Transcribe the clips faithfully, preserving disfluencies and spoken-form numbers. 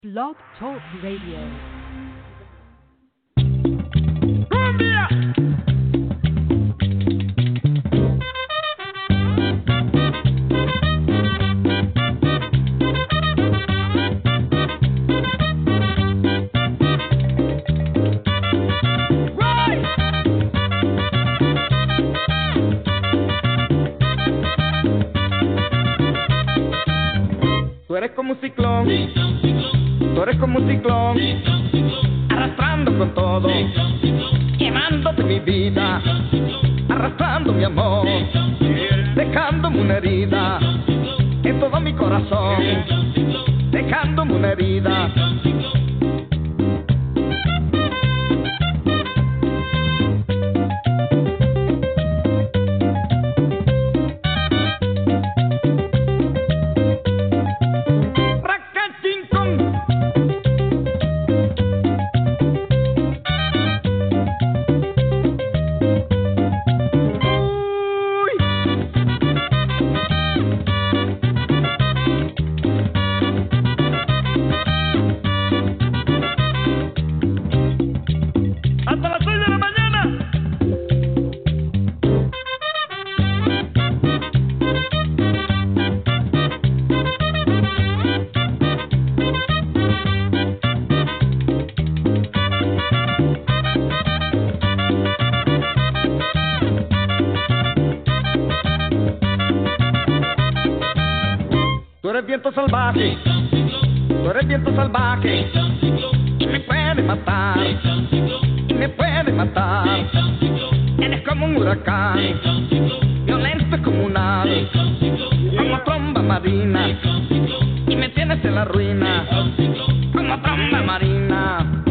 Blog Talk Radio. Cumbia. Tú eres como un ciclón, tú eres como un ciclón, arrastrando con todo, quemándote mi vida, arrastrando mi amor, dejándome una herida en todo mi corazón, dejándome una herida. Viento salvaje, tú eres viento salvaje, y me puede matar, y me puede matar. Eres como un huracán, violento y comunal, como tromba marina, y me tienes en la ruina, como tromba marina.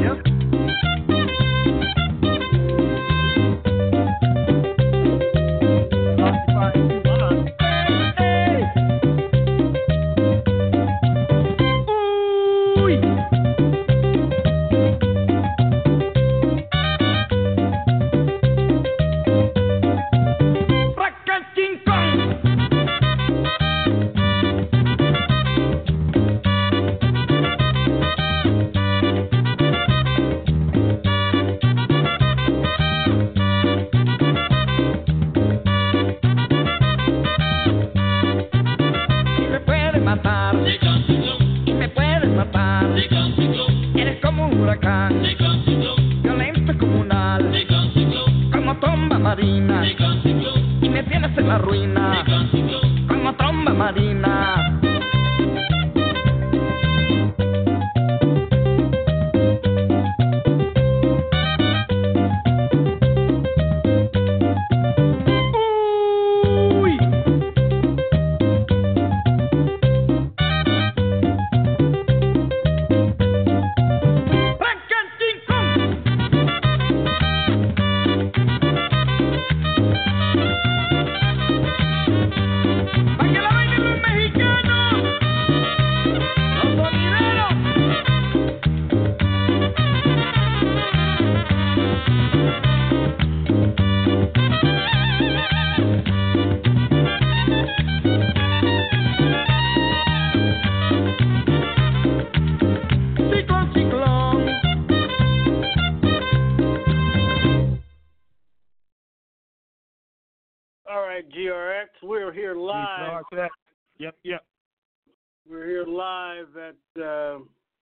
Yep, yep. We're here live at uh,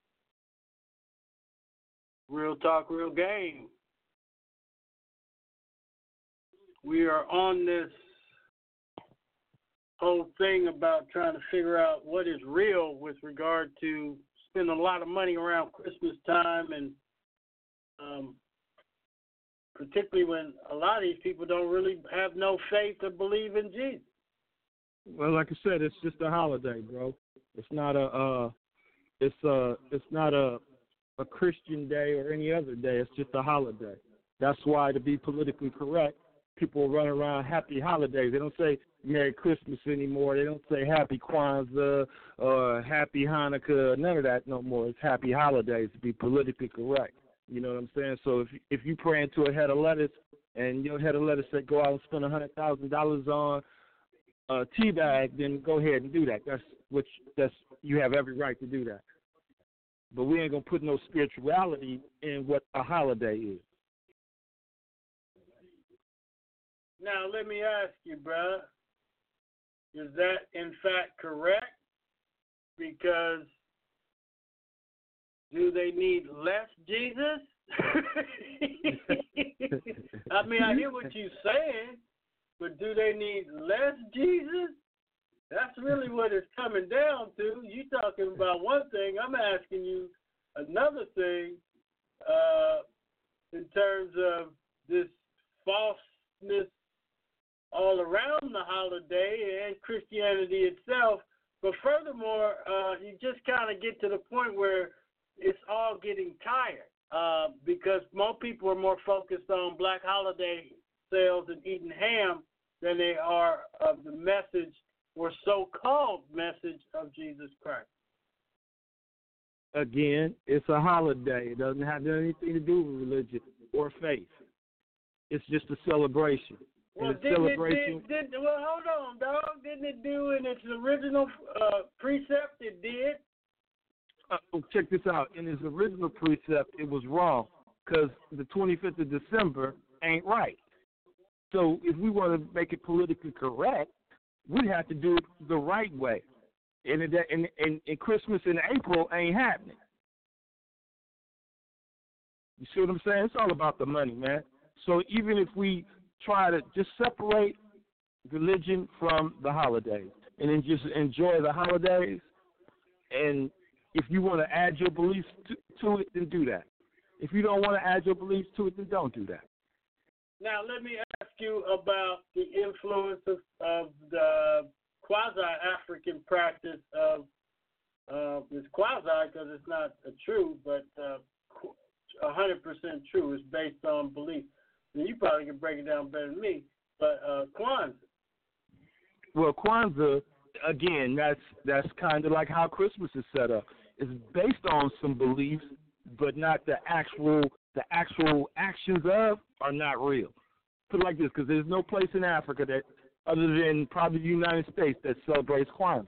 Real Talk, Real Game. We are on this whole thing about trying to figure out what is real with regard to spending a lot of money around Christmas time, and um, particularly when a lot of these people don't really have no faith or believe in Jesus. Well, like I said, it's just a holiday, bro. It's not a, uh, it's a, it's not a, a Christian day or any other day. It's just a holiday. That's why, to be politically correct, people run around happy holidays. They don't say Merry Christmas anymore. They don't say Happy Kwanzaa or Happy Hanukkah. None of that no more. It's happy holidays, to be politically correct. You know what I'm saying? So if if you pray into a head of lettuce and your head of lettuce say go out and spend a hundred thousand dollars on uh, teabag, then go ahead and do that. That's which that's you have every right to do that. but we ain't gonna put no spirituality in what a holiday is. Now, let me ask you, bruh, is that in fact correct? Because do they need less Jesus? I mean, I hear what you're saying, but do they need less Jesus? That's really what it's coming down to. You talking about one thing, I'm asking you another thing uh, in terms of this falseness all around the holiday and Christianity itself. But furthermore, uh, you just kind of get to the point where it's all getting tired uh, because more people are more focused on Black holiday sales and eating ham than they are of the message or so-called message of Jesus Christ. Again, it's a holiday. It doesn't have anything to do with religion or faith. It's just a celebration. Well, and didn't celebration. it, did, did, well, hold on, dog. Didn't it do in its original uh, precept? It did. Uh, check this out. In its original precept, it was wrong because the twenty-fifth of December ain't right. So if we want to make it politically correct, we'd have to do it the right way. And, it, and, and, and Christmas in April ain't happening. You see what I'm saying? It's all about the money, man. So even if we try to just separate religion from the holidays and then just enjoy the holidays, and if you want to add your beliefs to, to it, then do that. If you don't want to add your beliefs to it, then don't do that. Now, let me ask you about the influence of, of the quasi-African practice of, uh, it's quasi because it's not a true, but uh, one hundred percent true. It's based on belief. And you probably can break it down better than me, but uh, Kwanzaa. Well, Kwanzaa, again, that's that's kind of like how Christmas is set up. It's based on some beliefs, but not the actual the actual actions of are not real. Put it like this, because there's no place in Africa that, other than probably the United States, that celebrates Kwanzaa.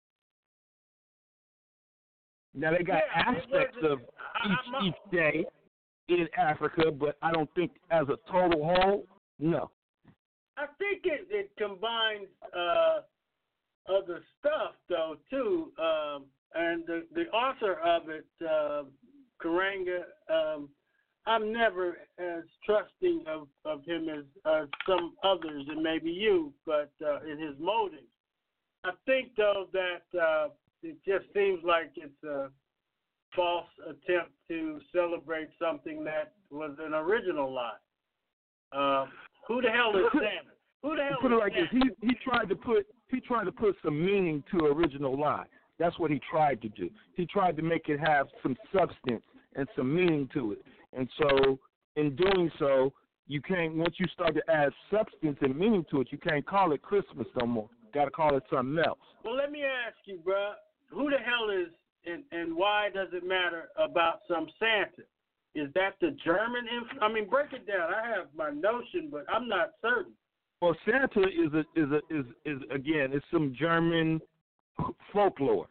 Now they got Yeah, aspects of I, each I, each day in Africa, but I don't think as a total whole, no. I think it, it combines uh, other stuff, though, too. Um, and the, the author of it, uh, Karanga, um, I'm never as trusting of, of him as uh, some others, and maybe you, but uh, in his motives. I think, though, that uh, it just seems like it's a false attempt to celebrate something that was an original lie. Uh, who the hell is Santa? Who the hell Put it is like Santa? this: he he tried to put he tried to put some meaning to original lie. That's what he tried to do. He tried to make it have some substance and some meaning to it. And so, in doing so, you can't. Once you start to add substance and meaning to it, you can't call it Christmas no more. Got to call it something else. Well, let me ask you, bruh, who the hell is and, and why does it matter about some Santa? Is that the German influence? I mean, break it down. I have my notion, but I'm not certain. Well, Santa is a, is a, is is again, it's some German folklore.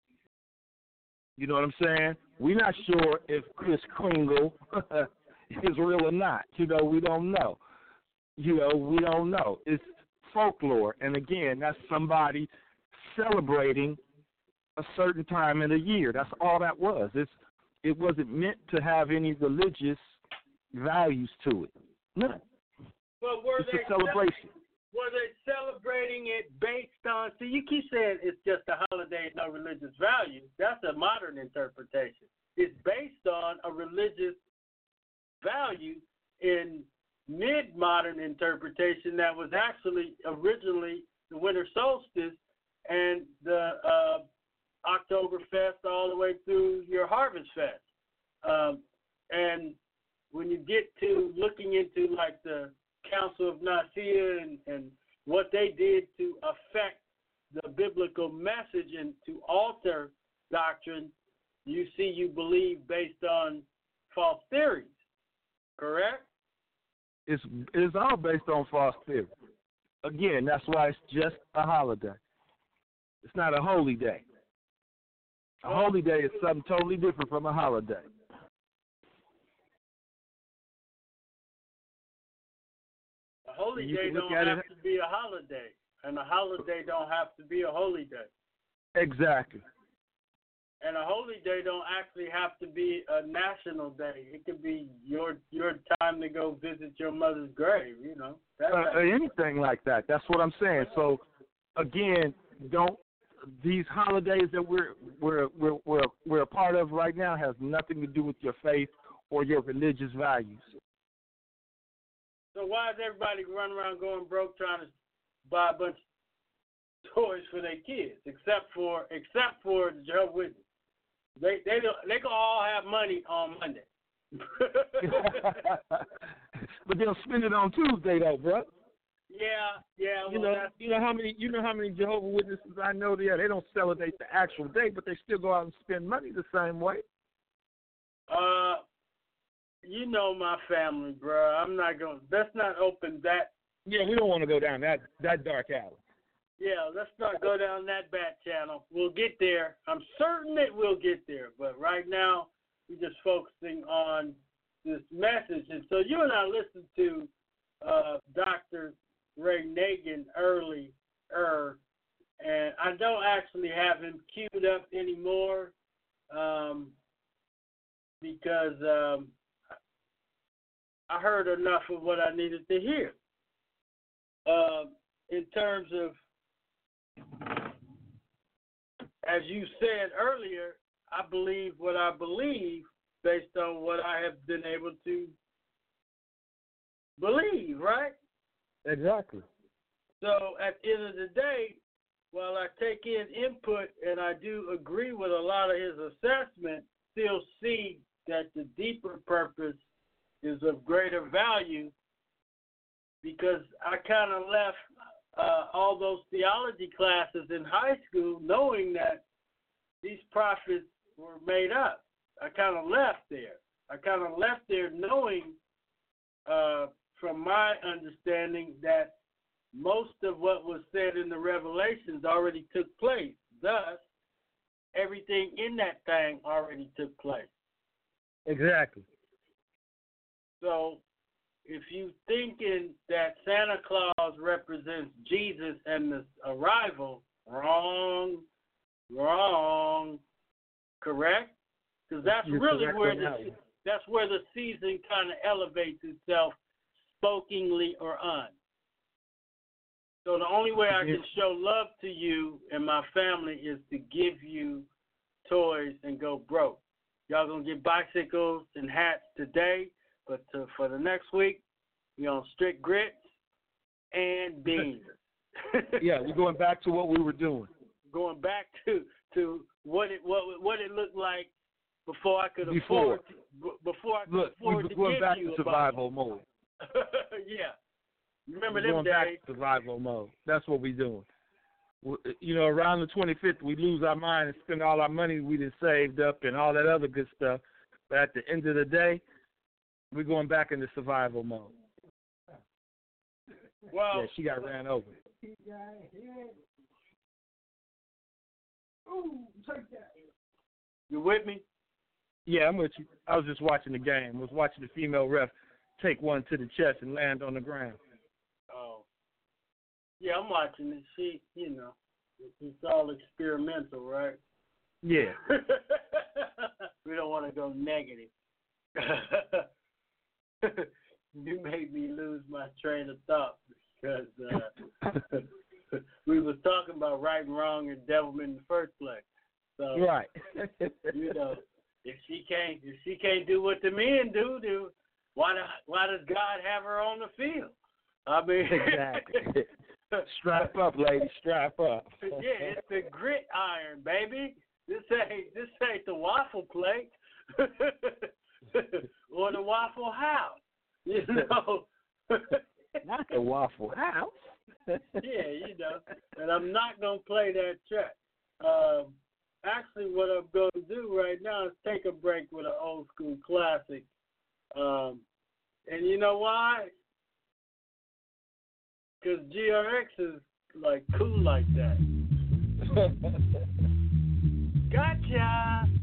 You know what I'm saying? We're not sure if Kris Kringle is real or not. You know, we don't know. You know, we don't know. It's folklore, and again, that's somebody celebrating a certain time in the year. That's all that was. It's it wasn't meant to have any religious values to it. None. But were It's they a celebration. Were they celebrating it based on? See, you keep saying it's just a holiday, no religious value. That's a modern interpretation. It's based on a religious value in mid-modern interpretation that was actually originally the winter solstice and the uh, Oktoberfest all the way through your Harvest Fest. Um, and when you get to looking into like the Council of Nicaea and, and what they did to affect the biblical message and to alter doctrine, you see you believe based on false theories, correct? It's it's all based on false theory. Again, that's why it's just a holiday. It's not a holy day. A holy day is something totally different from a holiday. A holy You day can look don't at have it- to be a holiday, and a holiday don't have to be a holy day. Exactly. And a holy day don't actually have to be a national day. It could be your your time to go visit your mother's grave, you know. That's Uh, anything like that. That's what I'm saying. So, again, don't these holidays that we're we're we're we're we're a part of right now has nothing to do with your faith or your religious values. So why is everybody running around going broke trying to buy a bunch of toys for their kids, except for except for the Jehovah's Witnesses? They they don't, they can all have money on Monday. But they'll spend it on Tuesday, though, bro. Yeah, yeah. Well, You know, that's, you know how many you know how many Jehovah's Witnesses I know. Yeah, they don't celebrate the actual day, but they still go out and spend money the same way. uh, you know my family, bro. I'm not going. Let's not open that. Yeah, we don't want to go down that that dark alley. Yeah, let's not go down that bad channel. We'll get there. I'm certain that we'll get there. But right now, we're just focusing on this message. And so you and I listened to uh, Doctor Ray Nagin earlier, and I don't actually have him queued up anymore um, because um, I heard enough of what I needed to hear. Uh, in terms of, as you said earlier, I believe what I believe based on what I have been able to believe, right? Exactly. So at the end of the day, while I take in input and I do agree with a lot of his assessment, still see that the deeper purpose is of greater value because I kind of left uh, all those theology classes in high school knowing that these prophets were made up. I kind of left there. I kind of left there knowing, uh, from my understanding, that most of what was said in the Revelations already took place. Thus, everything in that thing already took place. Exactly. So, if you thinking that Santa Claus represents Jesus and the arrival, wrong, wrong, correct? Because that's You're really correct where on the that one. that's where the season kind of elevates itself, spokingly or un. So the only way I can show love to you and my family is to give you toys and go broke. Y'all gonna get bicycles and hats today, but to, for the next week, we on strict grits and beans. Yeah, we're going back to what we were doing. Going back to to what it what what it looked like before I could Before. afford to, b- before I could Look, afford we're to going give back you to a survival mode. bike. Yeah, remember We're them going days? back to survival mode. That's what we're doing. We- You know, around the twenty-fifth, we lose our mind and spend all our money we done saved up and all that other good stuff. But at the end of the day, we're going back into survival mode. Well, Yeah, she got ran over. you with me? Yeah, I'm with you. I was just watching the game. I was watching the female ref take one to the chest and land on the ground. Oh, yeah, I'm watching it. She, you know, it's all experimental, right? Yeah. We don't want to go negative. You made me lose my train of thought because uh, we was talking about right and wrong and devilment in the first place. So, Right. you know, if she can't, if she can't do what the men do, do why, do, why does God have her on the field? I mean, Exactly. Strap up, lady. Strap up. Yeah, it's the grit iron, baby. This ain't this ain't the waffle plate or the Waffle House. You know. Not the Waffle House. Yeah, you know. And I'm not gonna play that track. Um, actually, what I'm gonna do right now is take a break with an old school classic. Um, and you know why? Because G R X is like cool like that. Gotcha.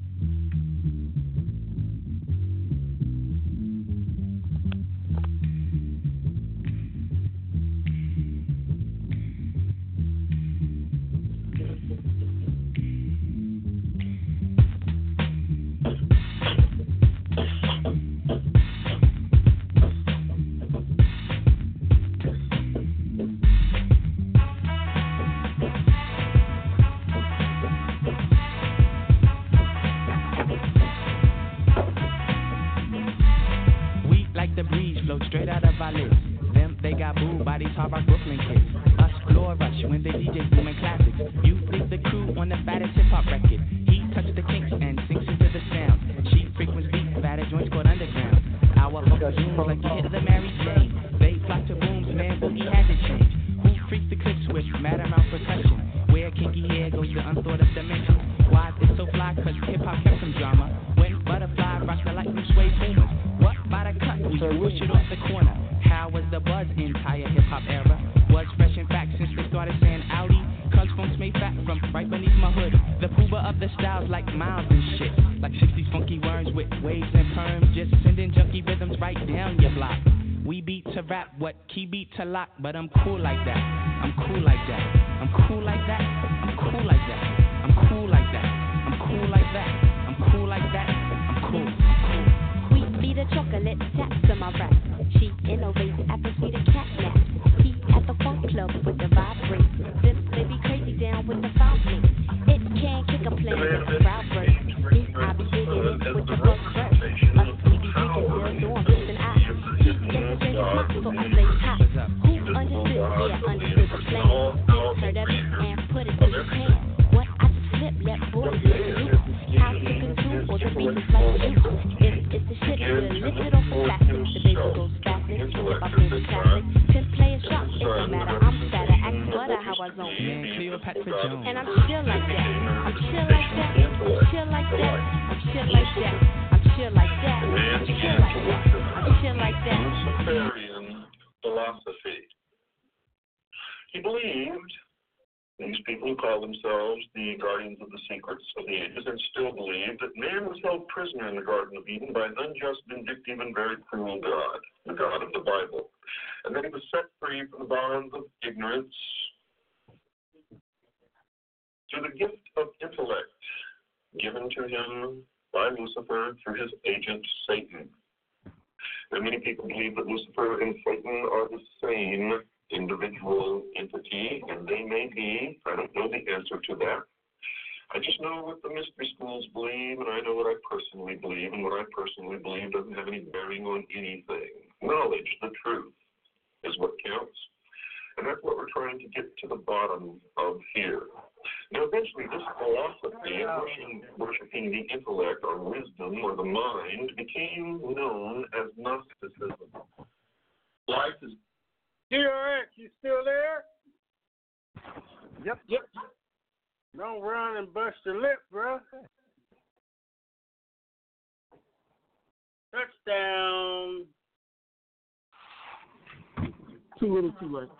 Straight out of our lips. Them, they got booed by these hard rock Brooklyn kids. Us floor rush when they D J booming classics. You freak the crew on the fattest hip hop record. He touches the kinks and sinks into the sound. She frequents beats, fatter joints called underground. Our focus zooms like you hit the Mary Jane. They flock to booms, man, boogie had to change. Who freaks the clips with mad amount percussion? Where kinky hair goes to unthought of dimensions. Why is it so fly? Cause hip hop kept some drama. When butterfly rocks the lightning sway boomers. What by the cut? We push it off the corner. How was the buzz entire hip hop era? Was fresh in fact since they started saying Audi. Cuz funks made fat from right beneath my hood. The pooba of the styles like Miles and shit. Like sixties funky worms with waves and perms. Just sending junky rhythms right down your block. We beat to rap, what key beat to lock. But I'm cool like that. I'm cool like that. I'm cool like that. I'm cool like that. I'm cool like that. I'm cool like that. I'm cool like that. I'm cool. Be the chocolate taps in my rap. She innovates after sweet a cat nap. He at the funk club with the vibrate. Then they be crazy down with the fountain. It can't kick a plan with the crowd burst. Me, I be digging it with the buzz burst. Us, we be drinking real dorm, and I. She gets the drink hot, so I stay hot. Who understood? Yeah, understood the plan. Just heard of it and put it in his hand. What I just flip, let boys do. How to consume or the beat is like you. If it's the shit, we'll lift it off the plastic. The baby goes faster, hip hop is a classic. Can play a shot, it don't matter. I'm fatter, ask butter how I zone. Man, Cleopatra Jones. And I'm chill like that. I'm chill like that. I'm chill like that. I'm chill like that. I'm chill like that. I'm chill like that. I'm chill like that. Luciferian philosophy. He believed, these people who call themselves the guardians of the secrets of the ages, and still believe that man was held prisoner in the Garden of Eden by an unjust, vindictive, and very cruel God, the God of the Bible, and that he was set free from the bonds of ignorance through the gift of intellect given to him by Lucifer through his agent Satan. And many people believe that Lucifer and Satan are the same individual entity, and they may be. I don't know the answer to that. I just know what the mystery schools believe, and I know what I personally believe, and what I personally believe doesn't have any bearing on anything. Knowledge, the truth, is what counts, and that's what we're trying to get to the bottom of here. Now, eventually, this philosophy of worshiping, worshiping the intellect or wisdom or the mind became known as Gnosticism. Life is D R X, you still there? Yep, yep. Don't run and bust your lip, bro. Touchdown. Too little, too late.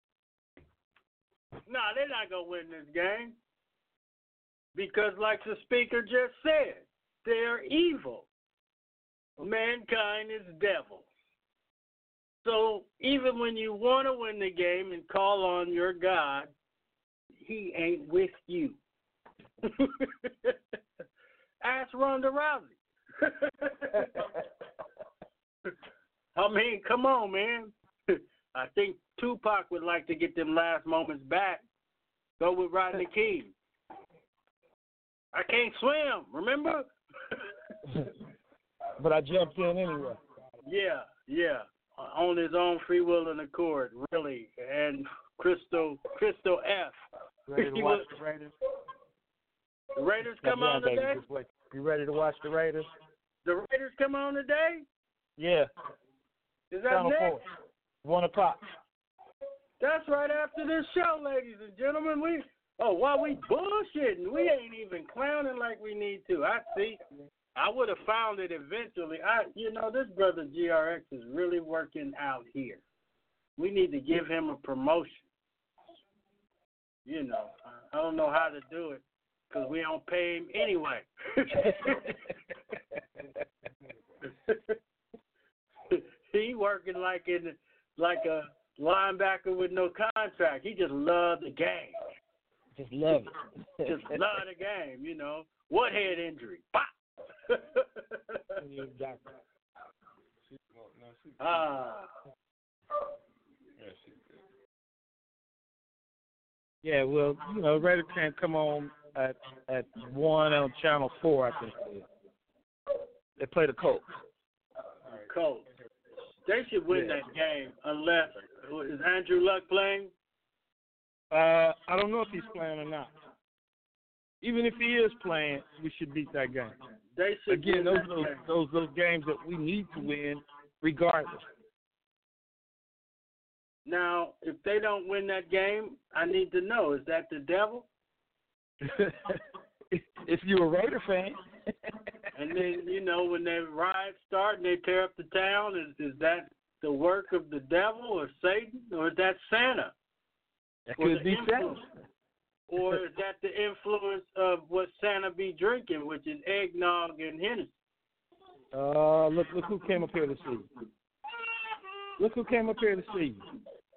Nah, they're not going to win this game. Because like the speaker just said, they're evil. Mankind is devil. So even when you want to win the game and call on your God, he ain't with you. Ask Ronda Rousey. I mean, come on, man. I think Tupac would like to get them last moments back. Go with Rodney King. I can't swim, remember? But I jumped in anyway. Yeah, yeah. On his own free will and accord, really. And Crystal Crystal F. Ready to watch the Raiders? The Raiders come on today? You ready to watch the Raiders? The Raiders come on today? Yeah. Is that Channel next? four. One o'clock. That's right after this show, ladies and gentlemen. We oh, while we bullshitting, we ain't even clowning like we need to. I see. I would have found it eventually. I, you know, this brother G R X is really working out here. We need to give him a promotion. You know, I don't know how to do it. because we don't pay him anyway. He working like in like a linebacker with no contract. He just loved the game. Just love it. Just love the game, you know. What head injury? Bop! Exactly. Ah. Yeah, well, you know, Raider Camp come on at at one on Channel Four, I think. They play the Colts. Colts. They should win Yeah. that game unless is Andrew Luck playing? Uh, I don't know if he's playing or not. Even if he is playing, we should beat that game. They should Again, win those that those game. those those games that we need to win, regardless. Now, if they don't win that game, I need to know, is that the devil? If you're a Raider fan. And then, you know, when the riots start and they tear up the town, is, is that the work of the devil or Satan, or is that Santa? That Or could the be influence? Santa. Or is that the influence of what Santa be drinking, which is eggnog and Hennessy? Uh, look, look who came up here to see you. Look who came up here to see you.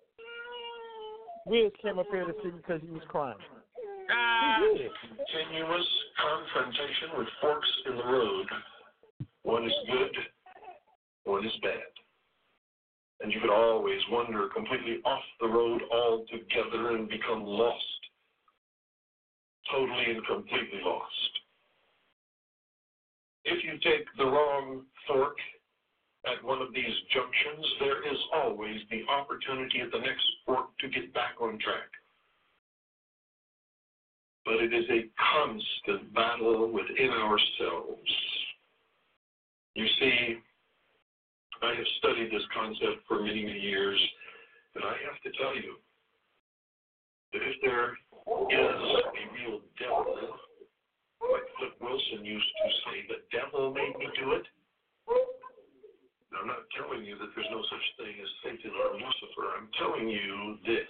Wiz came up here to see you because he was crying. Ah, He did. Continuous confrontation with forks in the road. One is good, one is bad. And you could always wander completely off the road altogether and become lost. Totally and completely lost. If you take the wrong fork at one of these junctions, there is always the opportunity at the next fork to get back on track. But it is a constant battle within ourselves. You see, I have studied this concept for many, many years, and I have to tell you that if there is a real devil, like Flip Wilson used to say, the devil made me do it. Now, I'm not telling you that there's no such thing as Satan or Lucifer. I'm telling you this.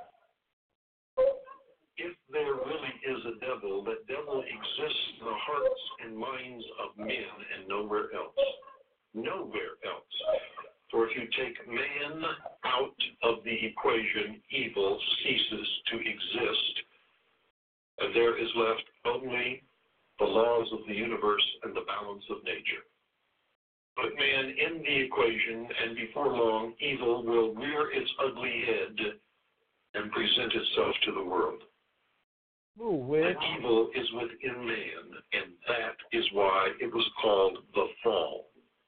If there really is a devil, that devil exists in the hearts and minds of men and nowhere else. Nowhere else. For if you take man out of the equation, evil ceases to exist, and there is left only the laws of the universe and the balance of nature. Put man in the equation, and before long, evil will rear its ugly head and present itself to the world. Ooh, Wiz. And evil is within man, and that is why it was called the fall.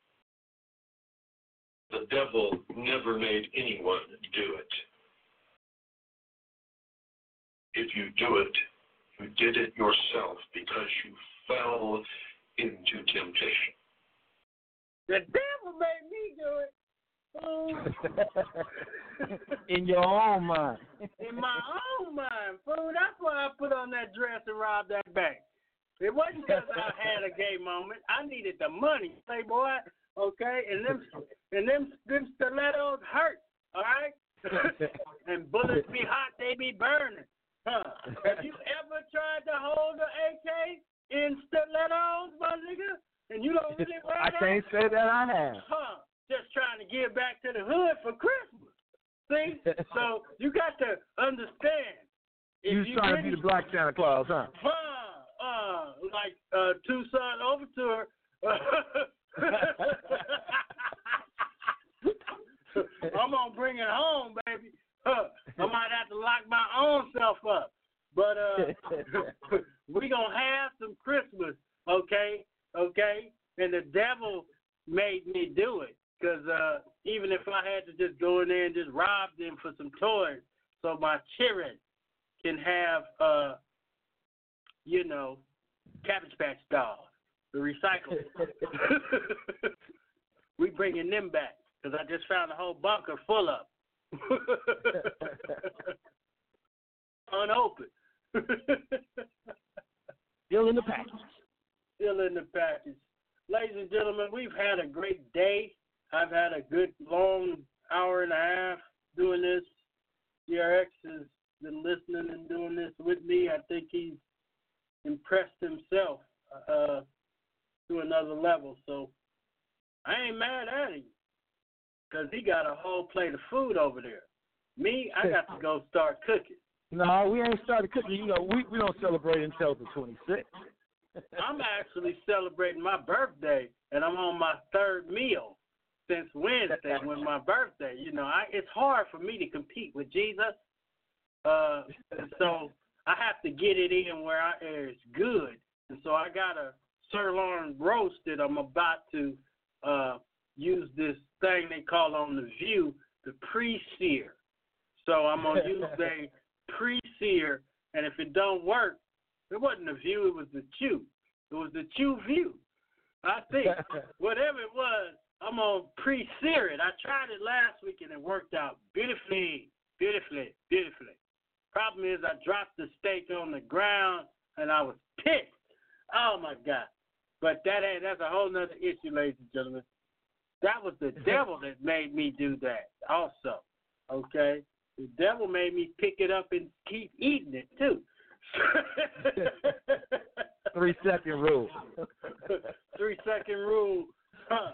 The devil never made anyone do it. If you do it, you did it yourself because you fell into temptation. the devil made me do it. Fool. In your own mind. In my own mind, fool. That's why I put on that dress and robbed that bank. It wasn't because I had a gay moment. I needed the money, playboy. Okay, and them and them them stilettos hurt. All right, and bullets be hot, they be burning. Huh? Have you ever tried to hold an A K in stilettos, my nigga? And you don't really wear I that? can't say that I have. Huh? Just trying to give back to the hood for Christmas. See? So you got to understand. You was trying to be the Black Santa Claus, huh? Huh? Uh, like uh, Tucson Overture. I'm gonna bring it home, baby. Huh. I might have to lock my own self up. But uh, we gonna have some Christmas, okay? Okay? And the devil made me do it. Because uh, even if I had to just go in there and just rob them for some toys so my children can have, uh, you know, Cabbage Patch dolls, the recyclables. We bringing them back because I just found a whole bunker full of them. Unopened. Still in the package. Still in the package. Ladies and gentlemen, we've had a great day. I've had a good long hour and a half doing this. D R X has been listening and doing this with me. I think he's impressed himself uh, to another level. So I ain't mad at him because he got a whole plate of food over there. Me, I got to go start cooking. No, we ain't started cooking. You know, we, we don't celebrate until the twenty-sixth. I'm actually celebrating my birthday, and I'm on my third meal since Wednesday with my birthday. You know, I, it's hard for me to compete with Jesus, uh, so I have to get it in where I, it's good. And so I got a sirloin roast that I'm about to uh, use this thing they call on The View, the pre-sear. So I'm going to use a pre-sear, and if it don't work, it wasn't the View, it was the Chew. It was the Chew View. I think whatever it was, I'm going to pre-sear it. I tried it last week, and it worked out beautifully, beautifully, beautifully. Problem is I dropped the steak on the ground, and I was pissed. Oh, my God. But that ain't, that's a whole nother issue, ladies and gentlemen. That was the devil that made me do that also, okay? The devil made me pick it up and keep eating it, too. Three second rule. Three second rule. Huh.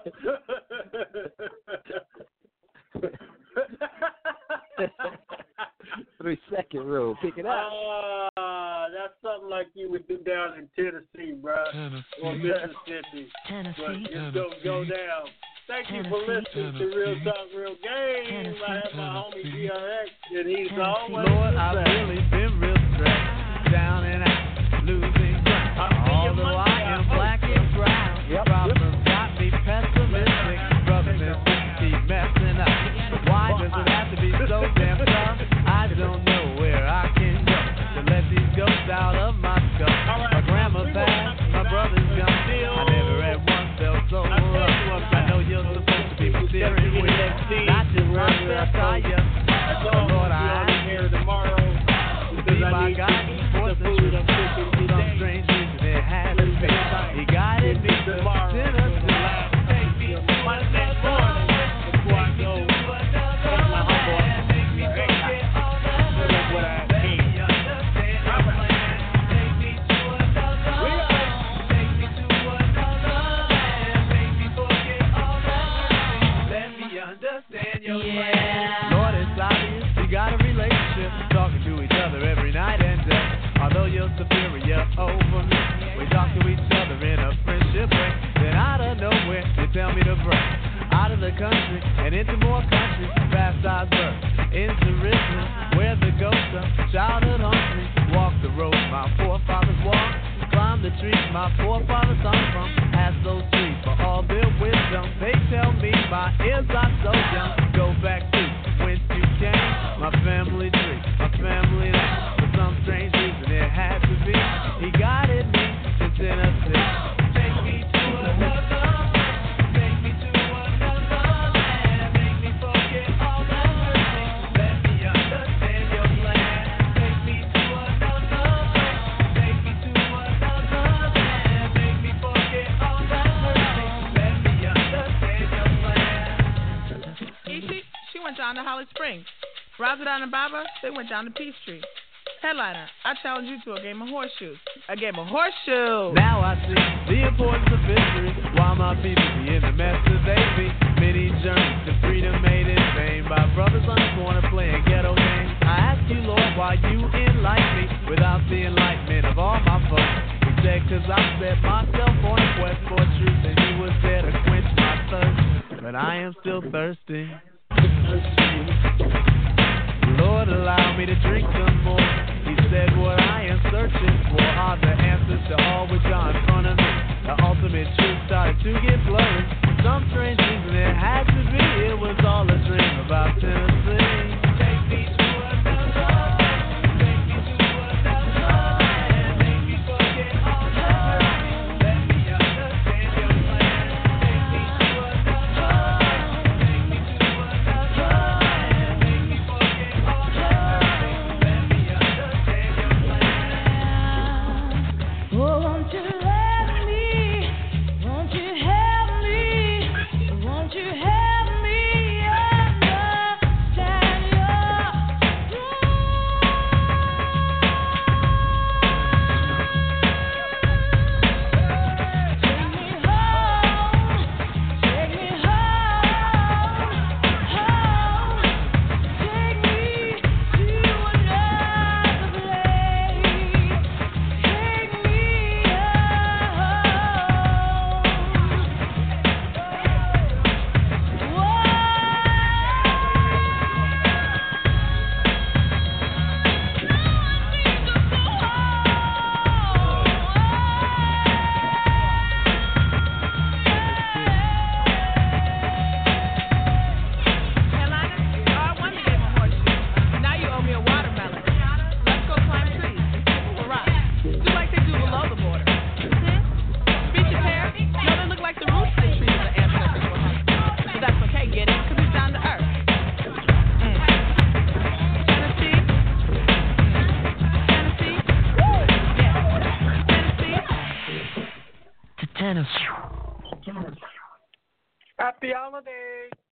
Three second rule. Pick it up. Ah, uh, that's something like you would do down in Tennessee, bro, Tennessee. or Mississippi. Tennessee. But just go go down. Thank you for listening to Real Talk, Real Game. I have my homie D R X, and he's always Lord, the I've best. really been real stressed, down and out, losing ground. Although I am black and brown, Yep, problems got me pessimistic. Brothers and sisters keep messing up. Why does it have to be so damn tough? I don't know where I can go to let these ghosts out of my skull. My grandma passed, my brother's gone. I never at once felt so rough. I know you're supposed to be my steering wheel, not just my spare tire. But Lord, I I'm here tomorrow be my guiding force and truth. Some strange reason it had to be. He guided me to Tennessee. Monday morning before I go take my homeboy. Hey, that's what I need. Yeah. Lord, it's obvious we got a relationship, talking to each other every night and day. Although you're superior over me, we talk to each other in a friendship way. Then out of nowhere, you tell me to break out of the country and into more countries, past Osburg, into Richmond, where the ghosts of childhood hungry. Walk the road my forefathers walked, climb the trees my forefathers hung from. Ask those trees for all their wisdom. They tell me my ears are so young. Go back to whence you came, my family tree, my family name. For some strange reason it had to be. He guided me to Tennessee. Take me to another, take me to another land. Make me forget all that hurt me. Let me understand your plan. Take me to another, take me to another land. Make me forget all that hurt me. Let me understand your plan. Ishi, she went down to Holly Springs. Razadon and Baba, they went down to Peachtree. Headliner, I challenge you to a game of horseshoes. A game of horseshoes. Now I see the importance of history. While my people be in the mess that they be. Many journeys to freedom made in vain by brothers on the corner playing ghetto games. I ask you, Lord, why you enlighten me without the enlightenment of all my folks. Instead, cause I set myself on a quest for truth, and you was there to quench my thirst. But I am still thirsty. Lord, allow me to drink some more. He said what I am searching for are the answers to all which are in front of me. The ultimate truth started to get blurry. For some strange reason it had to be. It was all a dream about Tennessee. Take me to another, take me to another, and make me forget all that hurt me. Let me understand your plan. Take me to another, take me to another, and make me forget all that hurt me. Let me understand your plan. Oh, won't you let me? Won't you help me? Won't you help me understand? Happy holidays.